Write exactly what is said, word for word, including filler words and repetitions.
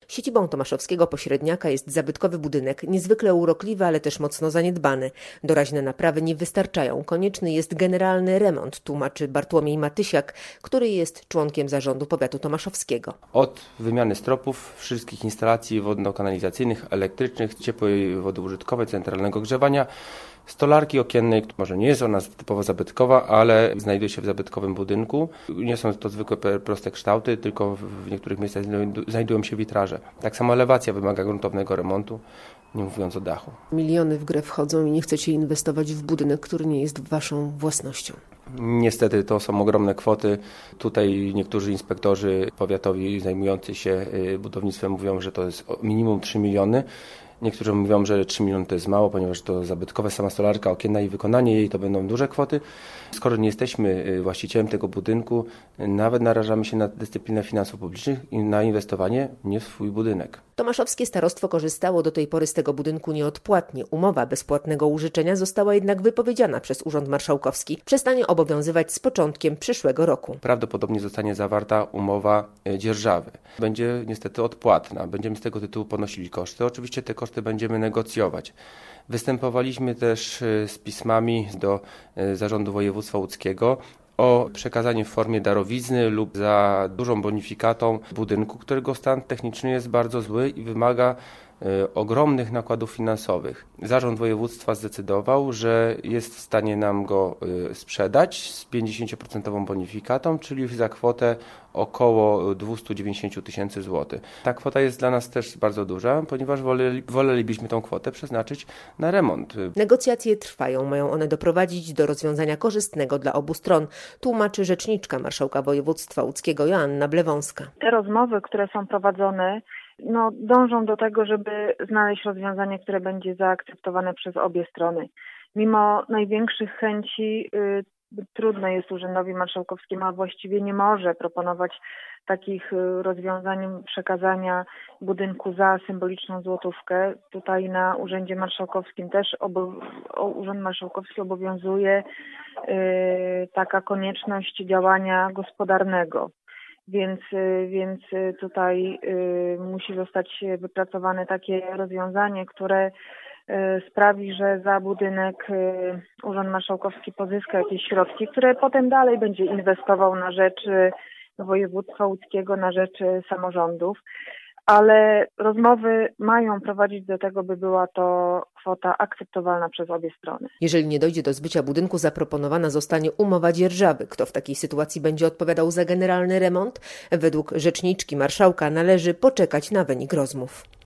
Siedzibą tomaszowskiego pośredniaka jest zabytkowy budynek, niezwykle urokliwy, ale też mocno zaniedbany. Doraźne naprawy nie wystarczają. Konieczny jest generalny remont, tłumaczy Bartłomiej Matysiak, który jest członkiem zarządu powiatu tomaszowskiego. Od wymiany stropów, wszystkich instalacji wodno-kanalizacyjnych, elektrycznych, ciepłej wody użytkowej, centralnego grzewania, stolarki okiennej, może nie jest ona typowo zabytkowa, ale znajduje się w zabytkowym budynku. Nie są to zwykłe proste kształty, tylko w niektórych miejscach znajdują się witraże. Tak samo elewacja wymaga gruntownego remontu, nie mówiąc o dachu. Miliony w grę wchodzą i nie chcecie inwestować w budynek, który nie jest waszą własnością. Niestety to są ogromne kwoty. Tutaj niektórzy inspektorzy powiatowi zajmujący się budownictwem mówią, że to jest minimum trzy miliony. Niektórzy mówią, że trzy miliony to jest mało, ponieważ to zabytkowe, sama stolarka okienna i wykonanie jej to będą duże kwoty. Skoro nie jesteśmy właścicielem tego budynku, nawet narażamy się na dyscyplinę finansów publicznych i na inwestowanie nie w swój budynek. Tomaszowskie starostwo korzystało do tej pory z tego budynku nieodpłatnie. Umowa bezpłatnego użyczenia została jednak wypowiedziana przez Urząd Marszałkowski. Przestanie obowiązywać z początkiem przyszłego roku. Prawdopodobnie zostanie zawarta umowa dzierżawy. Będzie niestety odpłatna. Będziemy z tego tytułu ponosili koszty. Oczywiście te koszty będziemy negocjować. Występowaliśmy też z pismami do Zarządu Województwa Łódzkiego o przekazanie w formie darowizny lub za dużą bonifikatą budynku, którego stan techniczny jest bardzo zły i wymaga y, ogromnych nakładów finansowych. Zarząd województwa zdecydował, że jest w stanie nam go y, sprzedać z pięćdziesięcioprocentową bonifikatą, czyli za kwotę około dwieście dziewięćdziesiąt tysięcy złotych. Ta kwota jest dla nas też bardzo duża, ponieważ woleli, wolelibyśmy tą kwotę przeznaczyć na remont. Negocjacje trwają, mają one doprowadzić do rozwiązania korzystnego dla obu stron, tłumaczy rzeczniczka marszałka województwa łódzkiego Joanna Blewąska. Te rozmowy, które są prowadzone, no, dążą do tego, żeby znaleźć rozwiązanie, które będzie zaakceptowane przez obie strony. Mimo największych chęci y, trudno jest Urzędowi Marszałkowskiemu, a właściwie nie może proponować takich rozwiązań przekazania budynku za symboliczną złotówkę. Tutaj na Urzędzie Marszałkowskim też obo- Urząd Marszałkowski obowiązuje y, taka konieczność działania gospodarnego. Więc, więc tutaj y, musi zostać wypracowane takie rozwiązanie, które sprawi, że za budynek Urząd Marszałkowski pozyska jakieś środki, które potem dalej będzie inwestował na rzecz województwa łódzkiego, na rzecz samorządów. Ale rozmowy mają prowadzić do tego, by była to kwota akceptowalna przez obie strony. Jeżeli nie dojdzie do zbycia budynku, zaproponowana zostanie umowa dzierżawy. Kto w takiej sytuacji będzie odpowiadał za generalny remont? Według rzeczniczki marszałka należy poczekać na wynik rozmów.